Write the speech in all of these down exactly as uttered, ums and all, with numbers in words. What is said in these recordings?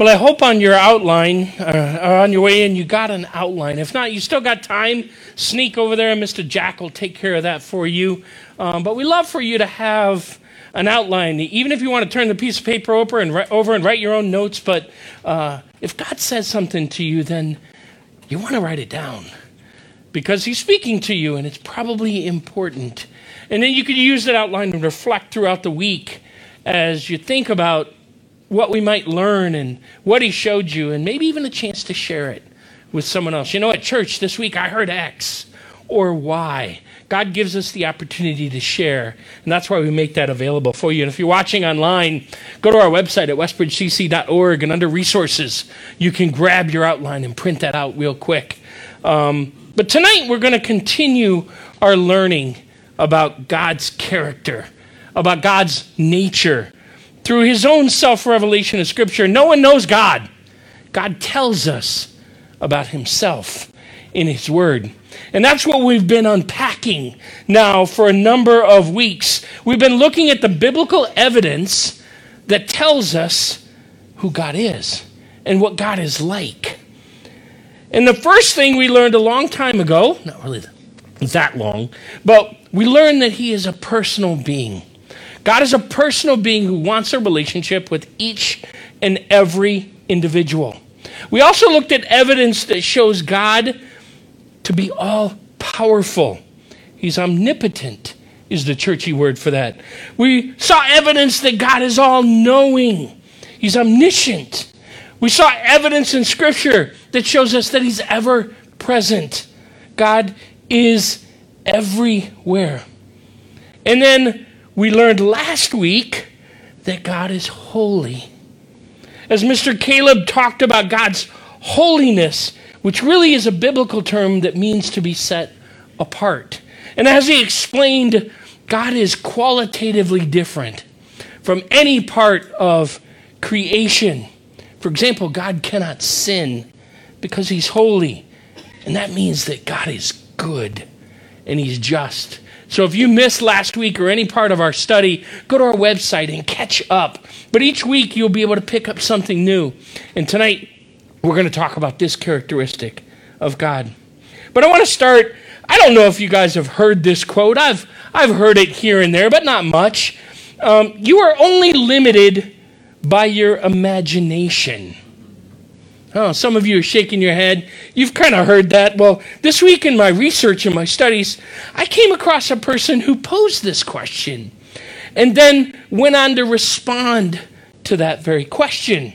Well, I hope on your outline, uh, or on your way in, you got an outline. If not, you still got time. Sneak over there, and Mister Jack will take care of that for you. Um, but we love for you to have an outline, even if you want to turn the piece of paper over and, ri- over and write your own notes. But uh, if God says something to you, then you want to write it down, because he's speaking to you, and it's probably important. And then you could use that outline and reflect throughout the week as you think about what we might learn and what he showed you, and maybe even a chance to share it with someone else. You know, at church this week I heard X or Y. God gives us the opportunity to share, and that's why we make that available for you. And if you're watching online, go to our website at westbridge c c dot org, and under resources, you can grab your outline and print that out real quick. Um, but tonight we're going to continue our learning about God's character, about God's nature, through his own self-revelation in Scripture. No one knows God. God tells us about himself in his word. And that's what we've been unpacking now for a number of weeks. We've been looking at the biblical evidence that tells us who God is and what God is like. And the first thing we learned a long time ago, not really that long, but we learned that he is a personal being. God is a personal being who wants a relationship with each and every individual. We also looked at evidence that shows God to be all-powerful. He's omnipotent, is the churchy word for that. We saw evidence that God is all-knowing. He's omniscient. We saw evidence in Scripture that shows us that he's ever-present. God is everywhere. And then we learned last week that God is holy. As Mister Caleb talked about God's holiness, which really is a biblical term that means to be set apart. And as he explained, God is qualitatively different from any part of creation. For example, God cannot sin because he's holy. And that means that God is good and he's just. So if you missed last week or any part of our study, go to our website and catch up. But each week you'll be able to pick up something new. And tonight we're going to talk about this characteristic of God. But I want to start, I don't know if you guys have heard this quote. I've, I've heard it here and there, but not much. Um, you are only limited by your imagination. Oh, some of you are shaking your head. You've kind of heard that. Well, this week in my research and my studies, I came across a person who posed this question and then went on to respond to that very question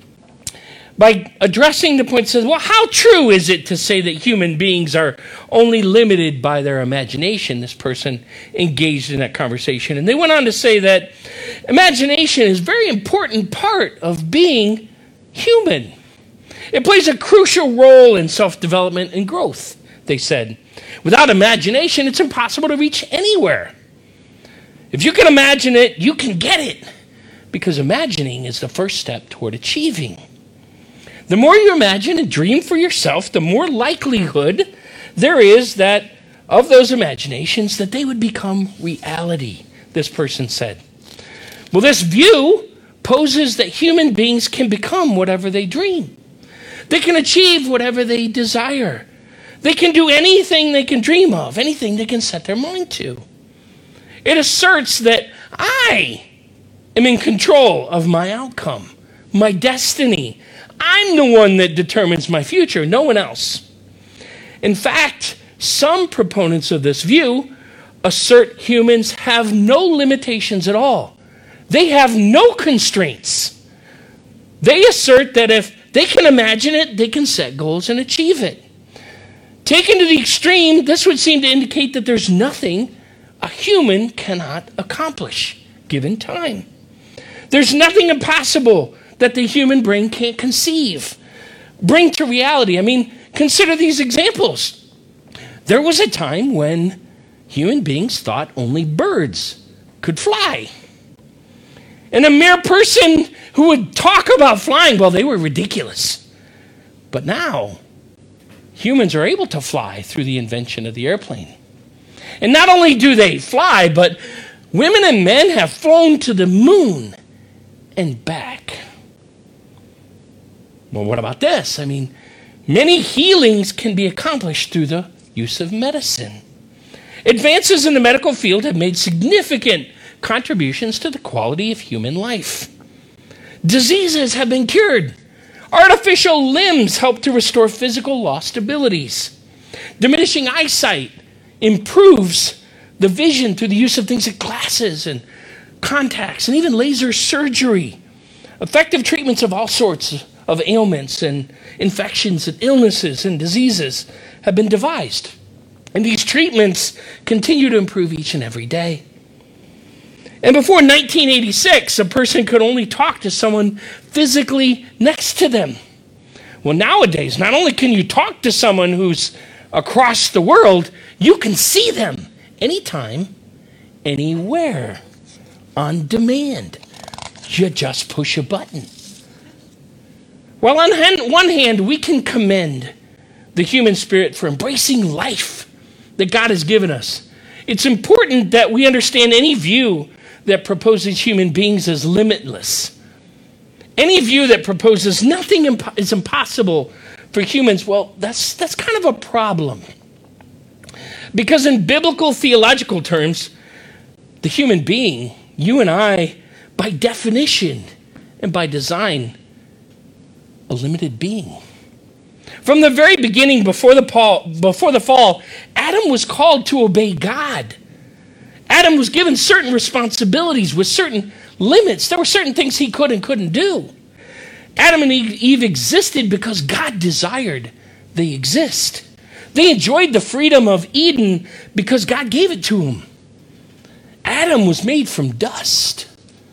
by addressing the point. Says, well, how true is it to say that human beings are only limited by their imagination? This person engaged in that conversation. And they went on to say that imagination is a very important part of being human. It plays a crucial role in self-development and growth, they said. Without imagination, it's impossible to reach anywhere. If you can imagine it, you can get it, because imagining is the first step toward achieving. The more you imagine and dream for yourself, the more likelihood there is that of those imaginations that they would become reality, this person said. Well, this view poses that human beings can become whatever they dream. They can achieve whatever they desire. They can do anything they can dream of, anything they can set their mind to. It asserts that I am in control of my outcome, my destiny. I'm the one that determines my future, no one else. In fact, some proponents of this view assert humans have no limitations at all. They have no constraints. They assert that if they can imagine it, they can set goals and achieve it. Taken to the extreme, this would seem to indicate that there's nothing a human cannot accomplish given time. There's nothing impossible that the human brain can't conceive, bring to reality. I mean, consider these examples. There was a time when human beings thought only birds could fly. And a mere person who would talk about flying, well, they were ridiculous. But now, humans are able to fly through the invention of the airplane. And not only do they fly, but women and men have flown to the moon and back. Well, what about this? I mean, many healings can be accomplished through the use of medicine. Advances in the medical field have made significant contributions to the quality of human life. Diseases have been cured. Artificial limbs help to restore physical lost abilities. Diminishing eyesight improves the vision through the use of things like glasses and contacts and even laser surgery. Effective treatments of all sorts of ailments and infections and illnesses and diseases have been devised. And these treatments continue to improve each and every day. And before nineteen eighty-six, a person could only talk to someone physically next to them. Well, nowadays, not only can you talk to someone who's across the world, you can see them anytime, anywhere, on demand. You just push a button. Well, on one hand, we can commend the human spirit for embracing life that God has given us. It's important that we understand any view that proposes human beings as limitless. Any view that proposes nothing impo- is impossible for humans, well, that's, that's kind of a problem. Because in biblical theological terms, the human being, you and I, by definition and by design, a limited being. From the very beginning, before the, Paul, before the fall, Adam was called to obey God. Adam was given certain responsibilities with certain limits. There were certain things he could and couldn't do. Adam and Eve existed because God desired they exist. They enjoyed the freedom of Eden because God gave it to them. Adam was made from dust.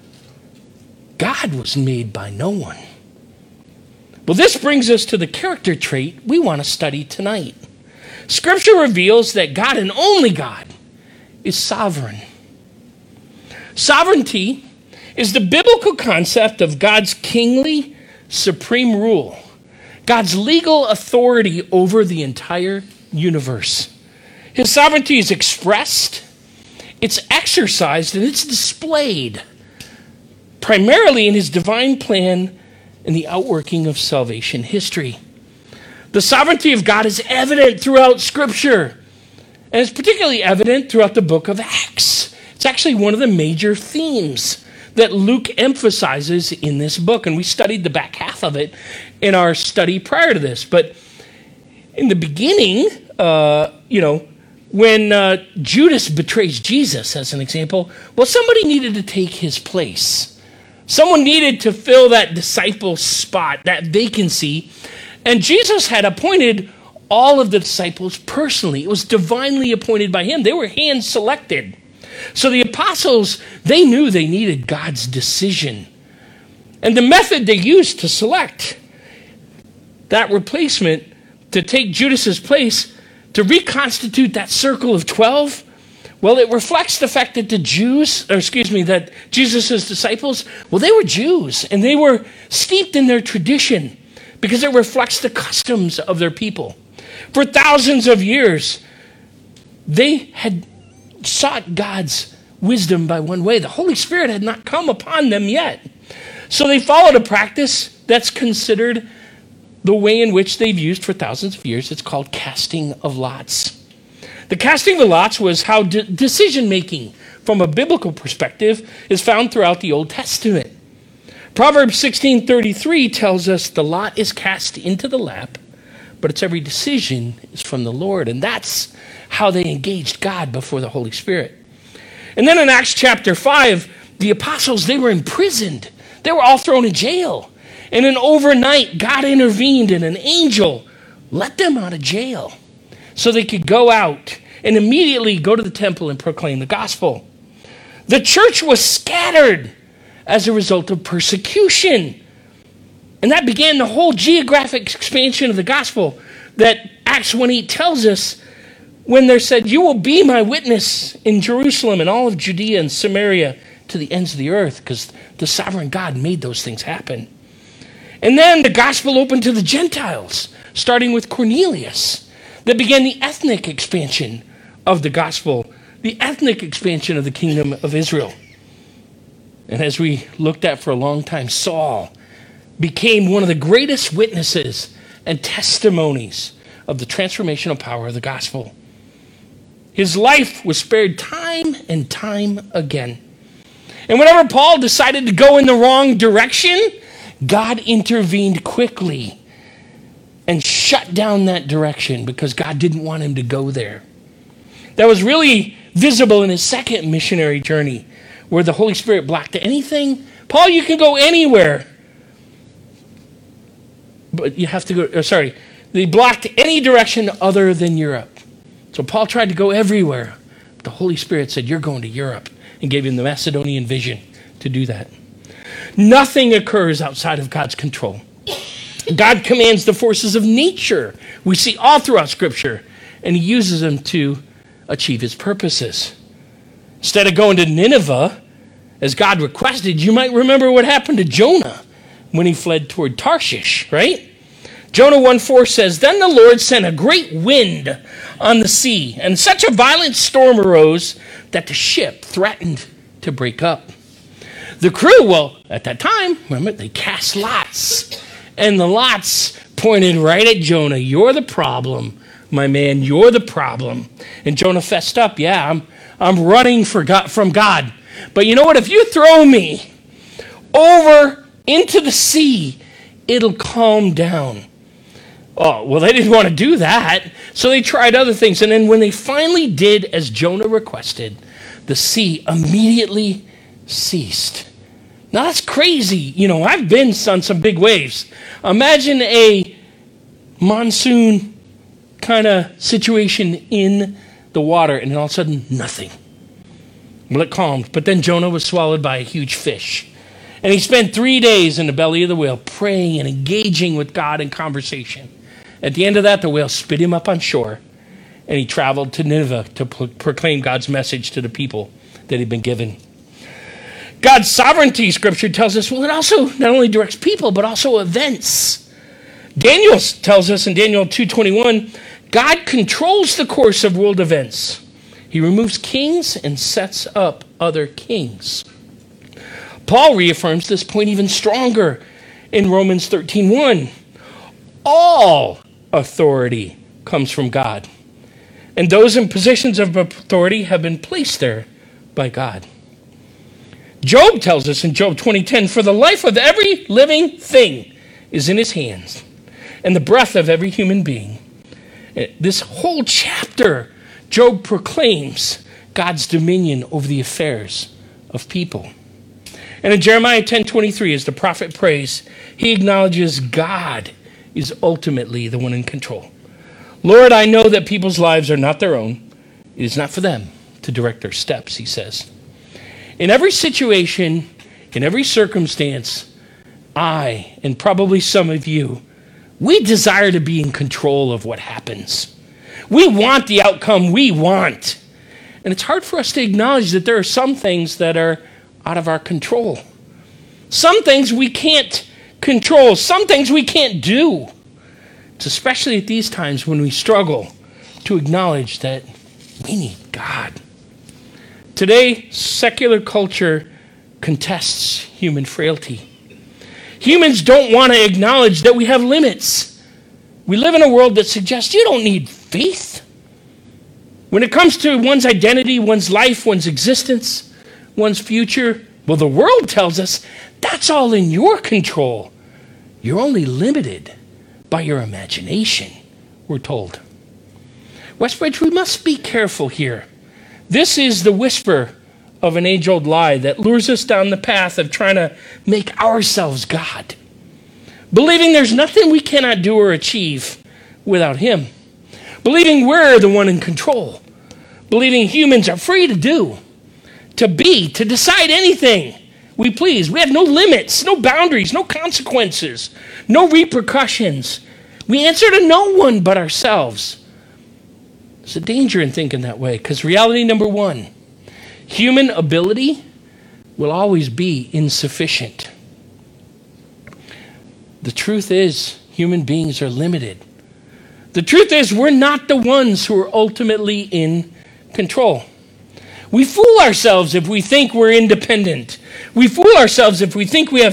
God was made by no one. Well, this brings us to the character trait we want to study tonight. Scripture reveals that God and only God is sovereign. Sovereignty is the biblical concept of God's kingly, supreme rule, God's legal authority over the entire universe. His sovereignty is expressed, it's exercised, and it's displayed primarily in his divine plan and the outworking of salvation history. The sovereignty of God is evident throughout Scripture, and it's particularly evident throughout the book of Acts. It's actually one of the major themes that Luke emphasizes in this book, and we studied the back half of it in our study prior to this. But in the beginning, uh, you know, when uh, Judas betrays Jesus, as an example, well, somebody needed to take his place. Someone needed to fill that disciple spot, that vacancy, and Jesus had appointed all of the disciples personally. It was divinely appointed by him. They were hand-selected. So the apostles, they knew they needed God's decision. And the method they used to select that replacement, to take Judas's place, to reconstitute that circle of twelve, well, it reflects the fact that the Jews, or excuse me, that Jesus' disciples, well, they were Jews, and they were steeped in their tradition because it reflects the customs of their people. For thousands of years, they had sought God's wisdom by one way. The Holy Spirit had not come upon them yet. So they followed a practice that's considered the way in which they've used for thousands of years. It's called casting of lots. The casting of lots was how de- decision-making from a biblical perspective is found throughout the Old Testament. Proverbs sixteen thirty-three tells us the lot is cast into the lap, but its every decision is from the Lord. And that's how they engaged God before the Holy Spirit. And then in Acts chapter five, the apostles, they were imprisoned. They were all thrown in jail. And then overnight, God intervened and an angel let them out of jail so they could go out and immediately go to the temple and proclaim the gospel. The church was scattered as a result of persecution. And that began the whole geographic expansion of the gospel that Acts one eight tells us when they said, "You will be my witness in Jerusalem and all of Judea and Samaria to the ends of the earth," because the sovereign God made those things happen. And then the gospel opened to the Gentiles, starting with Cornelius. That began the ethnic expansion of the gospel, the ethnic expansion of the kingdom of Israel. And as we looked at for a long time, Saul, became one of the greatest witnesses and testimonies of the transformational power of the gospel. His life was spared time and time again. And whenever Paul decided to go in the wrong direction, God intervened quickly and shut down that direction because God didn't want him to go there. That was really visible in his second missionary journey, where the Holy Spirit blocked anything. Paul, you can go anywhere, but you have to go, or sorry, they blocked any direction other than Europe. So Paul tried to go everywhere. But the Holy Spirit said, you're going to Europe, and gave him the Macedonian vision to do that. Nothing occurs outside of God's control. God commands the forces of nature. We see all throughout Scripture, and he uses them to achieve his purposes. Instead of going to Nineveh, as God requested, you might remember what happened to Jonah when he fled toward Tarshish, right? Jonah one four says, then the Lord sent a great wind on the sea, and such a violent storm arose that the ship threatened to break up. The crew, well, at that time, remember, they cast lots. And the lots pointed right at Jonah. You're the problem, my man. You're the problem. And Jonah fessed up, yeah, I'm, I'm running for God, from God. But you know what? If you throw me over into the sea, it'll calm down. Oh, well, they didn't want to do that. So they tried other things. And then when they finally did as Jonah requested, the sea immediately ceased. Now, that's crazy. You know, I've been on some big waves. Imagine a monsoon kind of situation in the water, and then all of a sudden, nothing. Well, it calmed. But then Jonah was swallowed by a huge fish. And he spent three days in the belly of the whale, praying and engaging with God in conversation. At the end of that, the whale spit him up on shore, and he traveled to Nineveh to pro- proclaim God's message to the people that he'd been given. God's sovereignty, Scripture tells us, well, it also not only directs people, but also events. Daniel tells us in Daniel two twenty-one, God controls the course of world events. He removes kings and sets up other kings. Paul reaffirms this point even stronger in Romans thirteen one. All authority comes from God, and those in positions of authority have been placed there by God. Job tells us in Job twenty ten, for the life of every living thing is in his hands, and the breath of every human being. This whole chapter, Job proclaims God's dominion over the affairs of people. And in Jeremiah ten twenty-three, as the prophet prays, he acknowledges God is ultimately the one in control. Lord, I know that people's lives are not their own. It is not for them to direct their steps, he says. In every situation, in every circumstance, I, and probably some of you, we desire to be in control of what happens. We want the outcome we want. And it's hard for us to acknowledge that there are some things that are out of our control. Some things we can't control. Some things we can't do. It's especially at these times when we struggle to acknowledge that we need God. Today, secular culture contests human frailty. Humans don't want to acknowledge that we have limits. We live in a world that suggests you don't need faith. When it comes to one's identity, one's life, one's existence, one's future, well, the world tells us that's all in your control. You're only limited by your imagination, we're told. Westbridge, we must be careful here. This is the whisper of an age-old lie that lures us down the path of trying to make ourselves God, believing there's nothing we cannot do or achieve without him, believing we're the one in control, believing humans are free to do, to be, to decide anything we please. We have no limits, no boundaries, no consequences, no repercussions. We answer to no one but ourselves. There's a danger in thinking that way, because reality number one, human ability will always be insufficient. The truth is, human beings are limited. The truth is, we're not the ones who are ultimately in control. We fool ourselves if we think we're independent. We fool ourselves if we think we have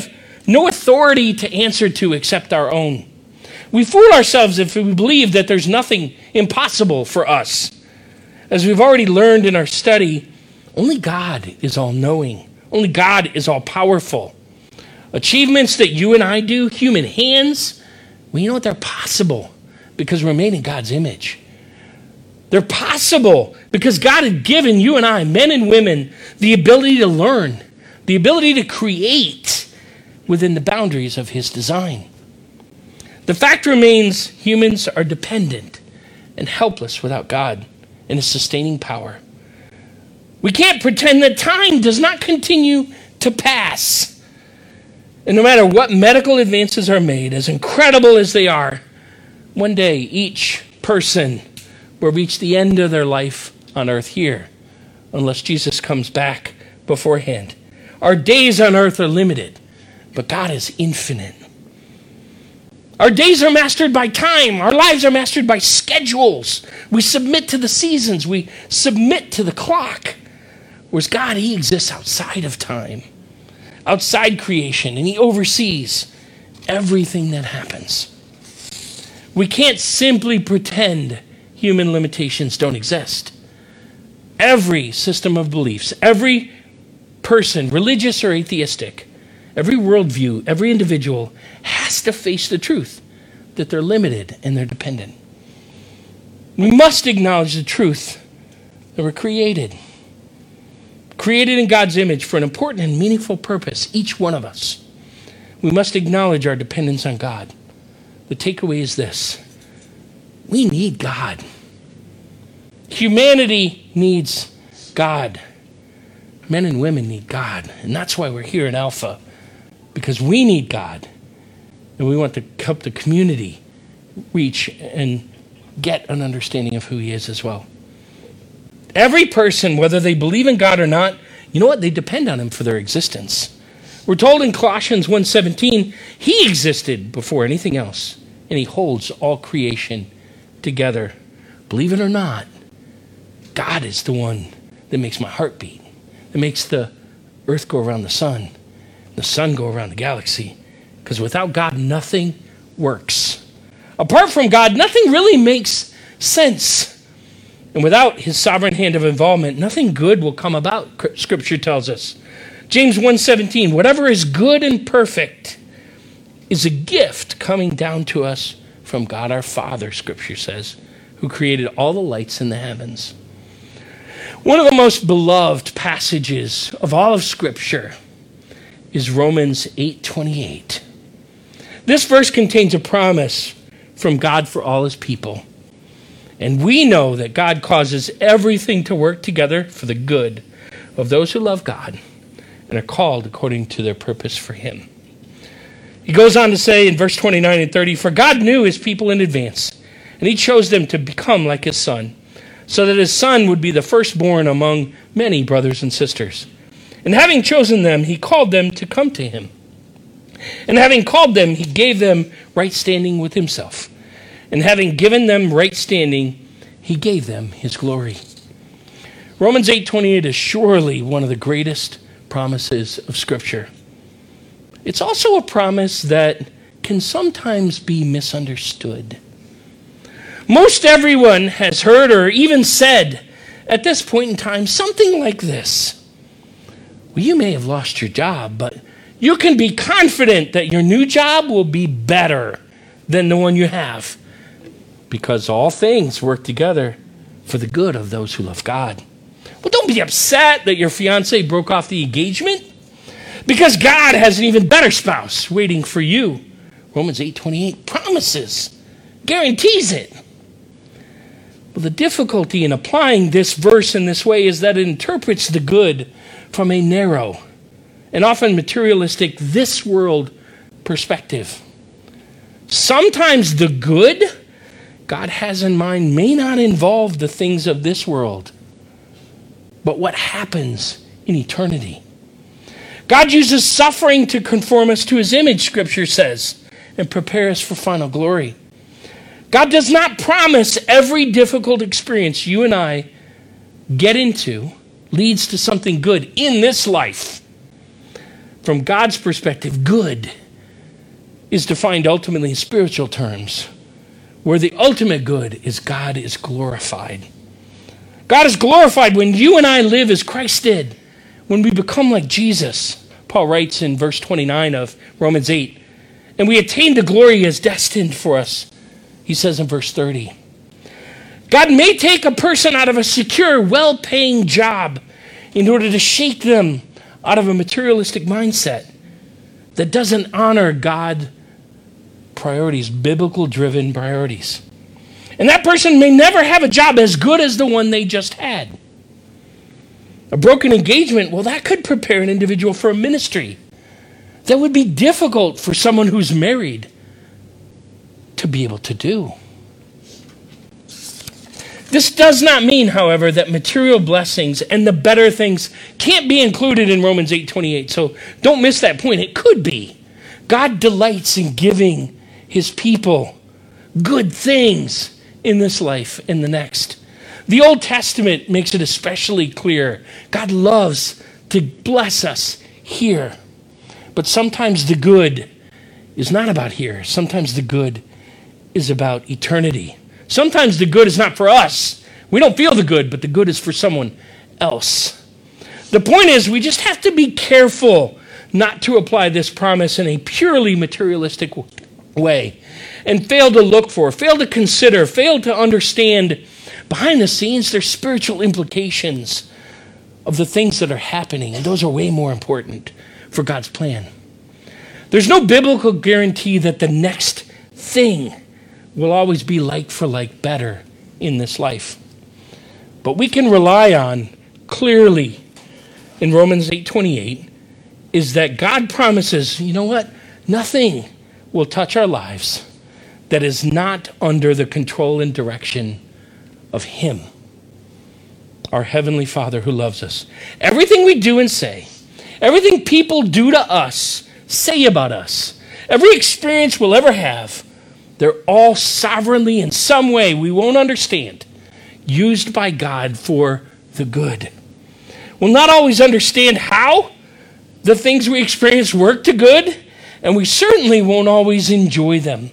no authority to answer to except our own. We fool ourselves if we believe that there's nothing impossible for us. As we've already learned in our study, only God is all-knowing. Only God is all-powerful. Achievements that you and I do, human hands, well, you know what? They're possible because we're made in God's image. They're possible because God had given you and I, men and women, the ability to learn, the ability to create within the boundaries of his design. The fact remains humans are dependent and helpless without God and his sustaining power. We can't pretend that time does not continue to pass. And no matter what medical advances are made, as incredible as they are, one day each person will reach the end of their life on earth here, unless Jesus comes back beforehand. Our days on earth are limited, but God is infinite. Our days are mastered by time. Our lives are mastered by schedules. We submit to the seasons. We submit to the clock. Whereas God, he exists outside of time, outside creation, and he oversees everything that happens. We can't simply pretend human limitations don't exist. Every system of beliefs, every person, religious or atheistic, every worldview, every individual has to face the truth that they're limited and they're dependent. We must acknowledge the truth that we're created. Created in God's image for an important and meaningful purpose, each one of us. We must acknowledge our dependence on God. The takeaway is this: we need God. Humanity needs God. Men and women need God. And that's why we're here in Alpha, because we need God. And we want to help the community reach and get an understanding of who he is as well. Every person, whether they believe in God or not, you know what? They depend on him for their existence. We're told in Colossians one seventeen, he existed before anything else, and he holds all creation together. Believe it or not, God is the one that makes my heart beat, that makes the earth go around the sun, the sun go around the galaxy. Because without God, nothing works. Apart from God, nothing really makes sense. And without his sovereign hand of involvement, nothing good will come about, Scripture tells us. James one seventeen, whatever is good and perfect is a gift coming down to us from God our Father, Scripture says, who created all the lights in the heavens. One of the most beloved passages of all of Scripture is Romans eight twenty-eight. This verse contains a promise from God for all his people. And we know that God causes everything to work together for the good of those who love God and are called according to their purpose for him. He goes on to say in verse twenty-nine and thirty, for God knew his people in advance, and he chose them to become like his son, so that his son would be the firstborn among many brothers and sisters. And having chosen them, he called them to come to him. And having called them, he gave them right standing with himself. And having given them right standing, he gave them his glory. Romans eight twenty-eight is surely one of the greatest promises of Scripture. It's also a promise that can sometimes be misunderstood. Most everyone has heard or even said at this point in time something like this: well, you may have lost your job, but you can be confident that your new job will be better than the one you have, because all things work together for the good of those who love God. Well, don't be upset that your fiance broke off the engagement, because God has an even better spouse waiting for you. Romans eight twenty-eight promises, guarantees it. Well, the difficulty in applying this verse in this way is that it interprets the good from a narrow and often materialistic, this world perspective. Sometimes the good God has in mind may not involve the things of this world, but what happens in eternity. God uses suffering to conform us to his image, Scripture says, and prepare us for final glory. God does not promise every difficult experience you and I get into leads to something good in this life. From God's perspective, good is defined ultimately in spiritual terms, where the ultimate good is God is glorified. God is glorified when you and I live as Christ did, when we become like Jesus. Paul writes in verse twenty-nine of Romans eight, and we attain the glory he has destined for us. He says in verse thirty, God may take a person out of a secure, well-paying job in order to shake them out of a materialistic mindset that doesn't honor God priorities, biblical-driven priorities. And that person may never have a job as good as the one they just had. A broken engagement, well, that could prepare an individual for a ministry that would be difficult for someone who's married to be able to do. This does not mean, however, that material blessings and the better things can't be included in Romans eight twenty-eight. So don't miss that point. It could be. God delights in giving his people good things in this life and the next. The Old Testament makes it especially clear. God loves to bless us here. But sometimes the good is not about here. Sometimes the good is about eternity. Sometimes the good is not for us. We don't feel the good, but the good is for someone else. The point is, we just have to be careful not to apply this promise in a purely materialistic way and fail to look for, fail to consider, fail to understand behind the scenes there's spiritual implications of the things that are happening, and those are way more important for God's plan. There's no biblical guarantee that the next thing will always be like for like better in this life. But we can rely on clearly in Romans eight twenty-eight is that God promises, you know what? Nothing will touch our lives that is not under the control and direction of him, our Heavenly Father who loves us. Everything we do and say, everything people do to us, say about us, every experience we'll ever have, they're all sovereignly, in some way we won't understand, used by God for the good. We'll not always understand how the things we experience work to good, and we certainly won't always enjoy them.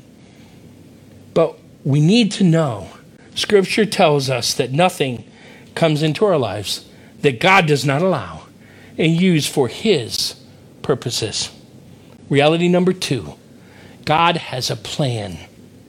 But we need to know, Scripture tells us that nothing comes into our lives that God does not allow and use for his purposes. Reality number two, God has a plan.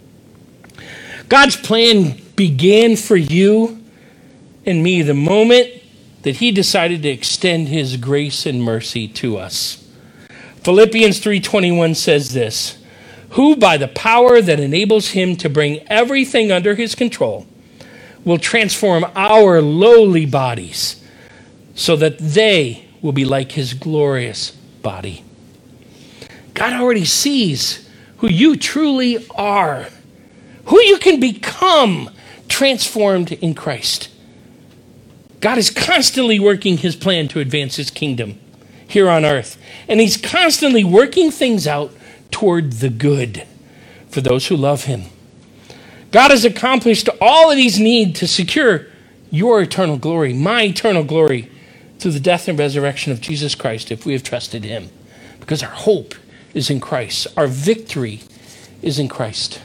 God's plan began for you and me the moment that he decided to extend his grace and mercy to us. Philippians three twenty-one says this, who by the power that enables him to bring everything under his control will transform our lowly bodies so that they will be like his glorious body. God already sees who you truly are, who you can become transformed in Christ. God is constantly working his plan to advance his kingdom here on earth. And he's constantly working things out toward the good for those who love him. God has accomplished all that he's need to secure your eternal glory, my eternal glory, through the death and resurrection of Jesus Christ if we have trusted him. Because our hope is in Christ. Our victory is in Christ.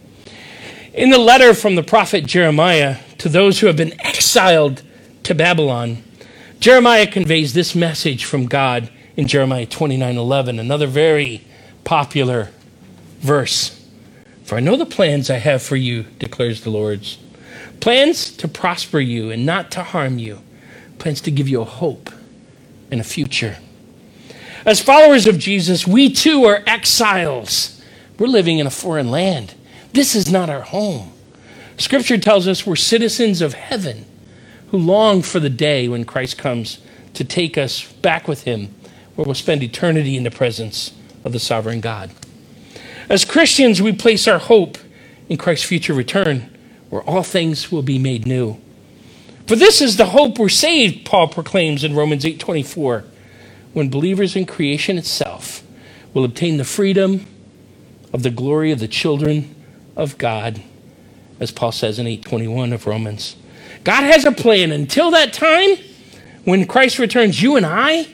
In the letter from the prophet Jeremiah to those who have been exiled to Babylon, Jeremiah conveys this message from God in Jeremiah twenty-nine eleven, another very popular verse. For I know the plans I have for you, declares the Lord. Plans to prosper you and not to harm you. Plans to give you a hope and a future. As followers of Jesus, we too are exiles. We're living in a foreign land. This is not our home. Scripture tells us we're citizens of heaven who long for the day when Christ comes to take us back with him, where we'll spend eternity in the presence of the sovereign God. As Christians, we place our hope in Christ's future return, where all things will be made new. For this is the hope we're saved, Paul proclaims in Romans eight twenty-four, when believers in creation itself will obtain the freedom of the glory of the children of God, as Paul says in eight twenty-one of Romans. God has a plan. Until that time, when Christ returns, you and I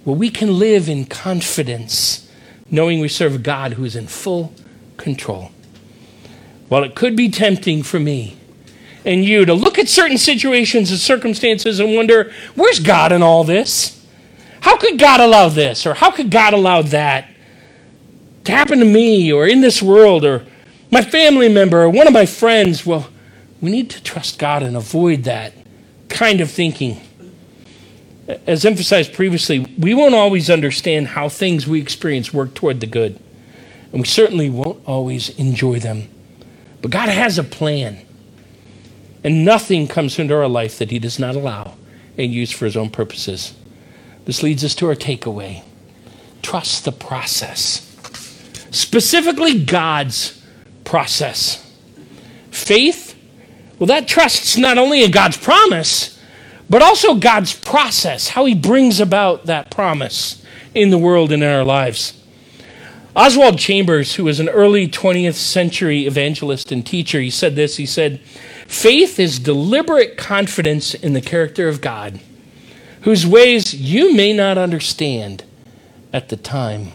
where we can live in confidence, knowing we serve a God who is in full control. While it could be tempting for me and you to look at certain situations and circumstances and wonder, where's God in all this? How could God allow this? Or how could God allow that to happen to me or in this world or my family member or one of my friends? Well, we need to trust God and avoid that kind of thinking. As emphasized previously, we won't always understand how things we experience work toward the good. And we certainly won't always enjoy them. But God has a plan. And nothing comes into our life that he does not allow and use for his own purposes. This leads us to our takeaway. Trust the process. Specifically, God's process. Faith, well, that trusts not only in God's promise, but also God's process, how he brings about that promise in the world and in our lives. Oswald Chambers, who was an early twentieth century evangelist and teacher, he said this, he said, faith is deliberate confidence in the character of God, whose ways you may not understand at the time.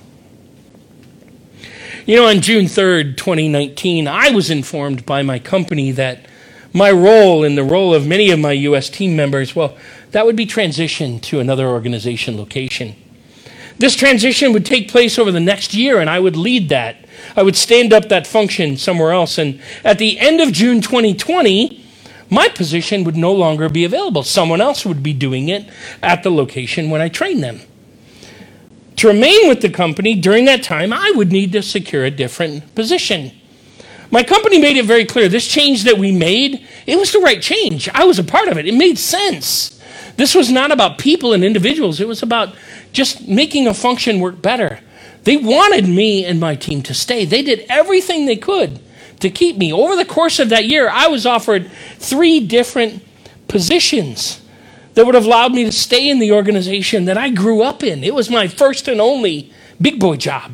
You know, on June third, twenty nineteen, I was informed by my company that my role and the role of many of my U S team members, well, that would be transitioned to another organization location. This transition would take place over the next year, and I would lead that. I would stand up that function somewhere else, and at the end of June twenty twenty, my position would no longer be available. Someone else would be doing it at the location when I trained them. To remain with the company during that time, I would need to secure a different position. My company made it very clear, this change that we made, it was the right change. I was a part of it. It made sense. This was not about people and individuals. It was about just making a function work better. They wanted me and my team to stay. They did everything they could to keep me. Over the course of that year, I was offered three different positions that would have allowed me to stay in the organization that I grew up in. It was my first and only big boy job.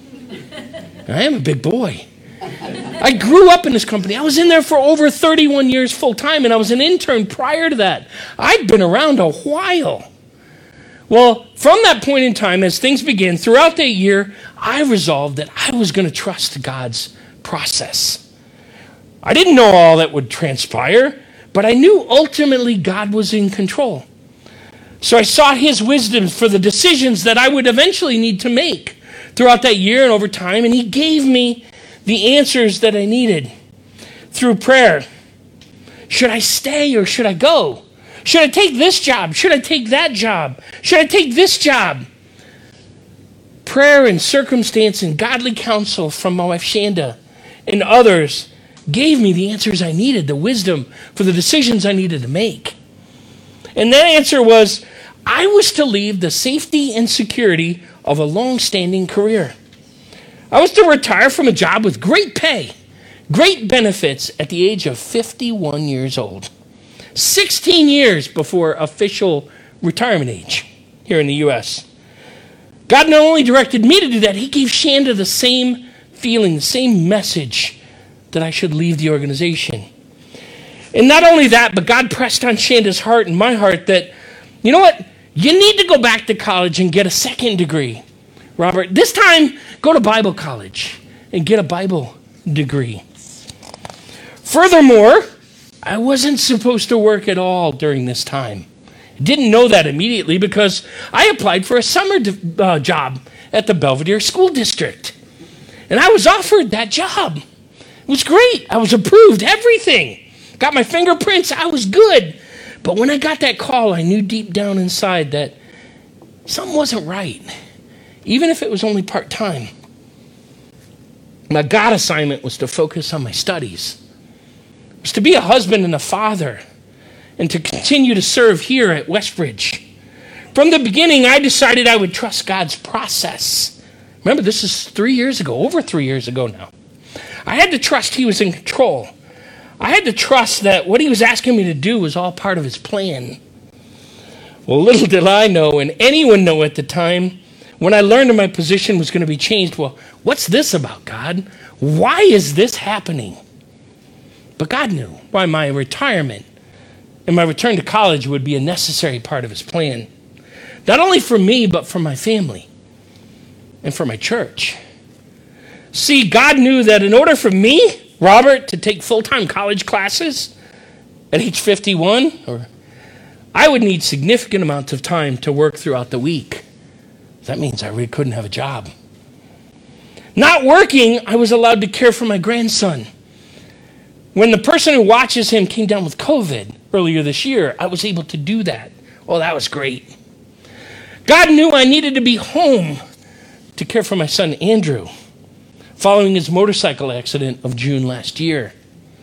I am a big boy. I grew up in this company. I was in there for over thirty-one years full time, and I was an intern prior to that. I'd been around a while. Well, from that point in time, as things began, throughout that year, I resolved that I was going to trust God's process. I didn't know all that would transpire, but I knew ultimately God was in control. So I sought his wisdom for the decisions that I would eventually need to make throughout that year and over time, and he gave me the answers that I needed through prayer. Should I stay or should I go? Should I take this job? Should I take that job? Should I take this job? Prayer and circumstance and godly counsel from my wife Shanda and others gave me the answers I needed, the wisdom for the decisions I needed to make. And that answer was, I was to leave the safety and security of a long-standing career. I was to retire from a job with great pay, great benefits at the age of fifty-one years old. sixteen years before official retirement age here in the U S. God not only directed me to do that, he gave Shanda the same feeling, the same message that I should leave the organization. And not only that, but God pressed on Shanda's heart and my heart that, you know what, you need to go back to college and get a second degree. Robert, this time, go to Bible college and get a Bible degree. Furthermore, I wasn't supposed to work at all during this time. I didn't know that immediately because I applied for a summer uh, job at the Belvedere School District. And I was offered that job. It was great. I was approved, everything. Got my fingerprints. I was good. But when I got that call, I knew deep down inside that something wasn't right, even if it was only part-time. My God assignment was to focus on my studies. It was to be a husband and a father and to continue to serve here at Westbridge. From the beginning, I decided I would trust God's process. Remember, this is three years ago, over three years ago now. I had to trust he was in control. I had to trust that what he was asking me to do was all part of his plan. Well, little did I know, and anyone know at the time, when I learned that my position was going to be changed, well, what's this about, God? Why is this happening? But God knew why my retirement and my return to college would be a necessary part of his plan. Not only for me, but for my family and for my church. See, God knew that in order for me, Robert, to take full-time college classes at age fifty-one, or I would need significant amounts of time to work throughout the week. That means I really couldn't have a job. Not working, I was allowed to care for my grandson. When the person who watches him came down with COVID earlier this year, I was able to do that. Oh, that was great. God knew I needed to be home to care for my son, Andrew, following his motorcycle accident of June last year.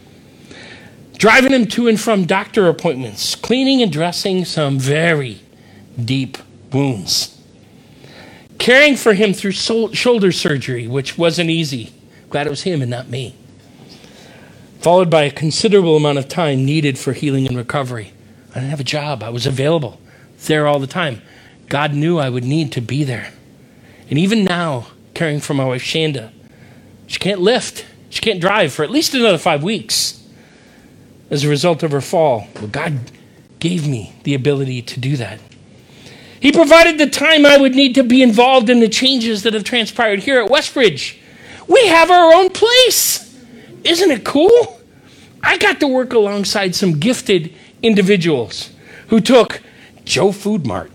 Driving him to and from doctor appointments, cleaning and dressing some very deep wounds. Caring for him through sol- shoulder surgery, which wasn't easy. Glad it was him and not me. Followed by a considerable amount of time needed for healing and recovery. I didn't have a job. I was available there all the time. God knew I would need to be there. And even now, caring for my wife, Shanda, she can't lift. She can't drive for at least another five weeks as a result of her fall. Well, God gave me the ability to do that. He provided the time I would need to be involved in the changes that have transpired here at Westbridge. We have our own place. Isn't it cool? I got to work alongside some gifted individuals who took Joe Food Mart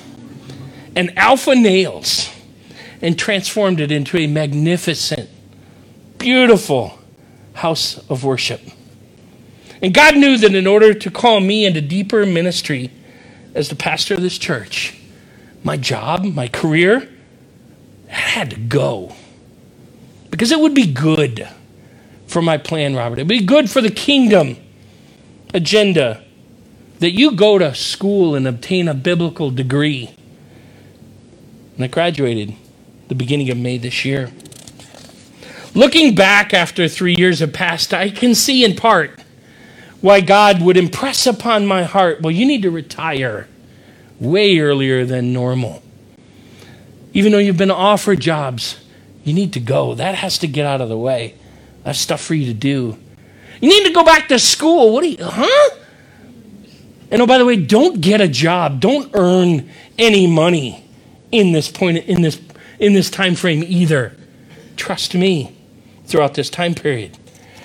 and Alpha Nails and transformed it into a magnificent, beautiful house of worship. And God knew that in order to call me into deeper ministry as the pastor of this church, my job, my career, had to go. Because it would be good for my plan, Robert. It would be good for the kingdom agenda that you go to school and obtain a biblical degree. And I graduated the beginning of May this year. Looking back after three years have passed, I can see in part why God would impress upon my heart, well, you need to retire way earlier than normal. Even though you've been offered jobs, you need to go. That has to get out of the way. That's stuff for you to do. You need to go back to school. What do you, huh? And oh, by the way, don't get a job. Don't earn any money in this point, in this, in this time frame either. Trust me throughout this time period.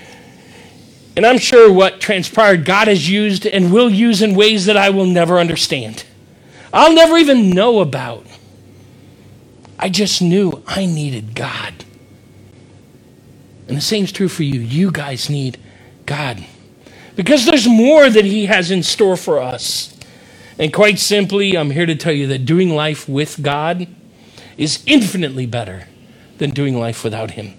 And I'm sure what transpired, God has used and will use in ways that I will never understand. I'll never even know about. I just knew I needed God. And the same is true for you. You guys need God. Because there's more that He has in store for us. And quite simply, I'm here to tell you that doing life with God is infinitely better than doing life without Him.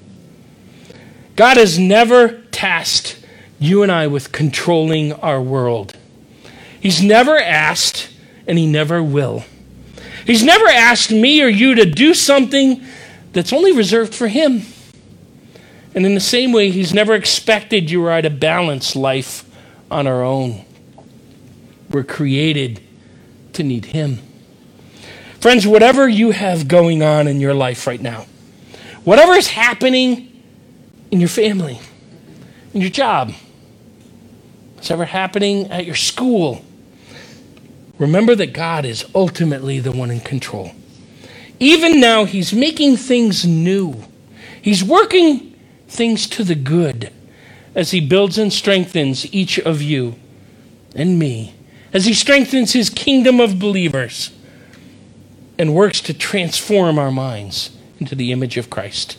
God has never tasked you and I with controlling our world. He's never asked, and He never will. He's never asked me or you to do something that's only reserved for Him. And in the same way, He's never expected you or I to balance life on our own. We're created to need Him. Friends, whatever you have going on in your life right now, whatever is happening in your family, in your job, what's ever happening at your school, remember that God is ultimately the one in control. Even now, He's making things new. He's working things to the good as He builds and strengthens each of you and me, as He strengthens His kingdom of believers and works to transform our minds into the image of Christ.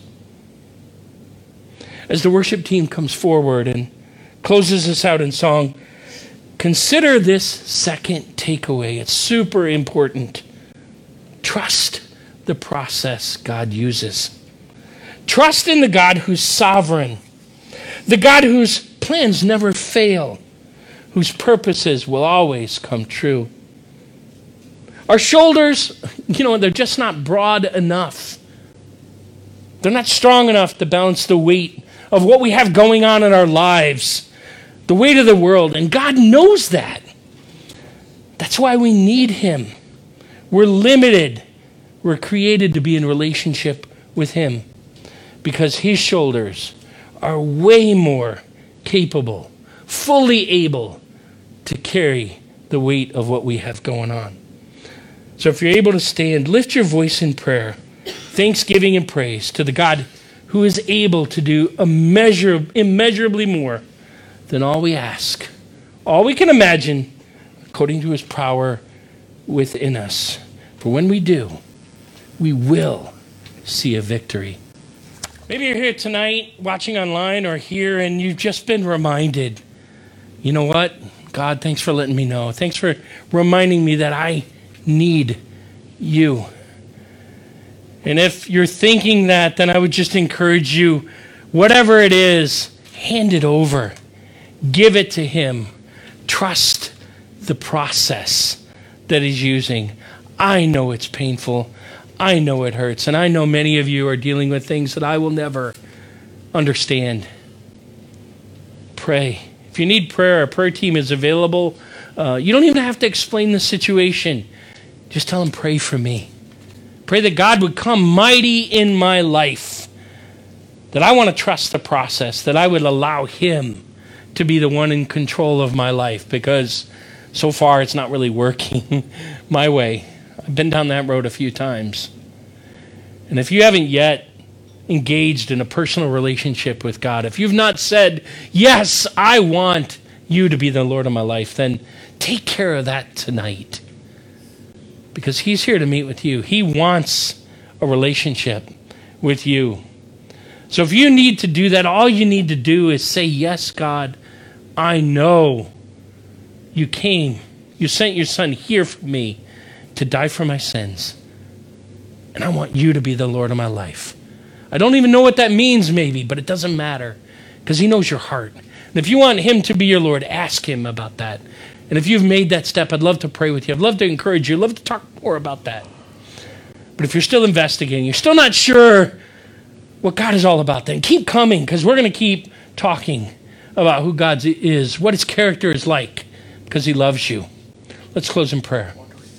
As the worship team comes forward and closes us out in song, consider this second takeaway. It's super important. Trust the process God uses. Trust in the God who's sovereign, the God whose plans never fail, whose purposes will always come true. Our shoulders, you know, they're just not broad enough. They're not strong enough to balance the weight of what we have going on in our lives, the weight of the world, and God knows that. That's why we need Him. We're limited. We're created to be in relationship with Him because His shoulders are way more capable, fully able to carry the weight of what we have going on. So if you're able to stand, lift your voice in prayer, thanksgiving and praise to the God who is able to do immeasur- immeasurably more than all we ask, all we can imagine, according to his power within us. For when we do, we will see a victory. Maybe you're here tonight, watching online or here, and you've just been reminded, you know what? God, thanks for letting me know. Thanks for reminding me that I need you. And if you're thinking that, then I would just encourage you, whatever it is, hand it over. Give it to him. Trust the process that he's using. I know it's painful. I know it hurts. And I know many of you are dealing with things that I will never understand. Pray. If you need prayer, our prayer team is available. Uh, you don't even have to explain the situation. Just tell them, pray for me. Pray that God would come mighty in my life. That I want to trust the process. That I would allow him to be the one in control of my life. Because so far it's not really working my way. I've been down that road a few times. And if you haven't yet engaged in a personal relationship with God, if you've not said, yes, I want you to be the Lord of my life, then take care of that tonight. Because he's here to meet with you. He wants a relationship with you. So if you need to do that, all you need to do is say, yes, God, I know you came. You sent your son here for me to die for my sins. And I want you to be the Lord of my life. I don't even know what that means maybe, but it doesn't matter because he knows your heart. And if you want him to be your Lord, ask him about that. And if you've made that step, I'd love to pray with you. I'd love to encourage you. I'd love to talk more about that. But if you're still investigating, you're still not sure what God is all about, then keep coming because we're going to keep talking about who God is, what his character is like, because he loves you. Let's close in prayer.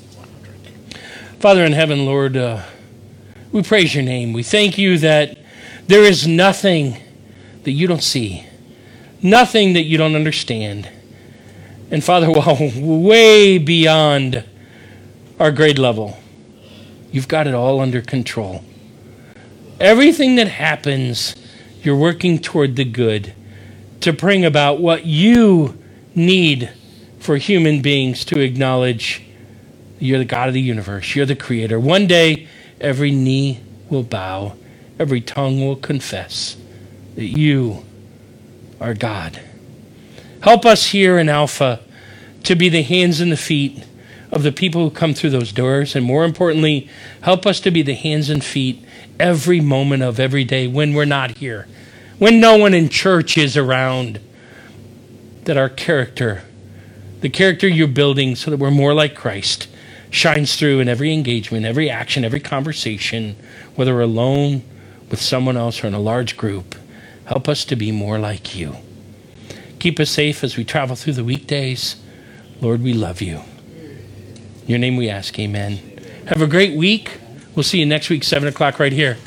Father in heaven, Lord, uh, we praise your name. We thank you that there is nothing that you don't see, nothing that you don't understand. And Father, while way beyond our grade level, you've got it all under control. Everything that happens, you're working toward the good to bring about what you need for human beings to acknowledge you're the God of the universe. You're the creator. One day, every knee will bow. Every tongue will confess that you are God. Help us here in Alpha to be the hands and the feet of the people who come through those doors. And more importantly, help us to be the hands and feet every moment of every day when we're not here, when no one in church is around, that our character, the character you're building so that we're more like Christ, shines through in every engagement, every action, every conversation, whether we're alone, with someone else, or in a large group. Help us to be more like you. Keep us safe as we travel through the weekdays. Lord, we love you. In your name we ask, amen. Have a great week. We'll see you next week, seven o'clock right here.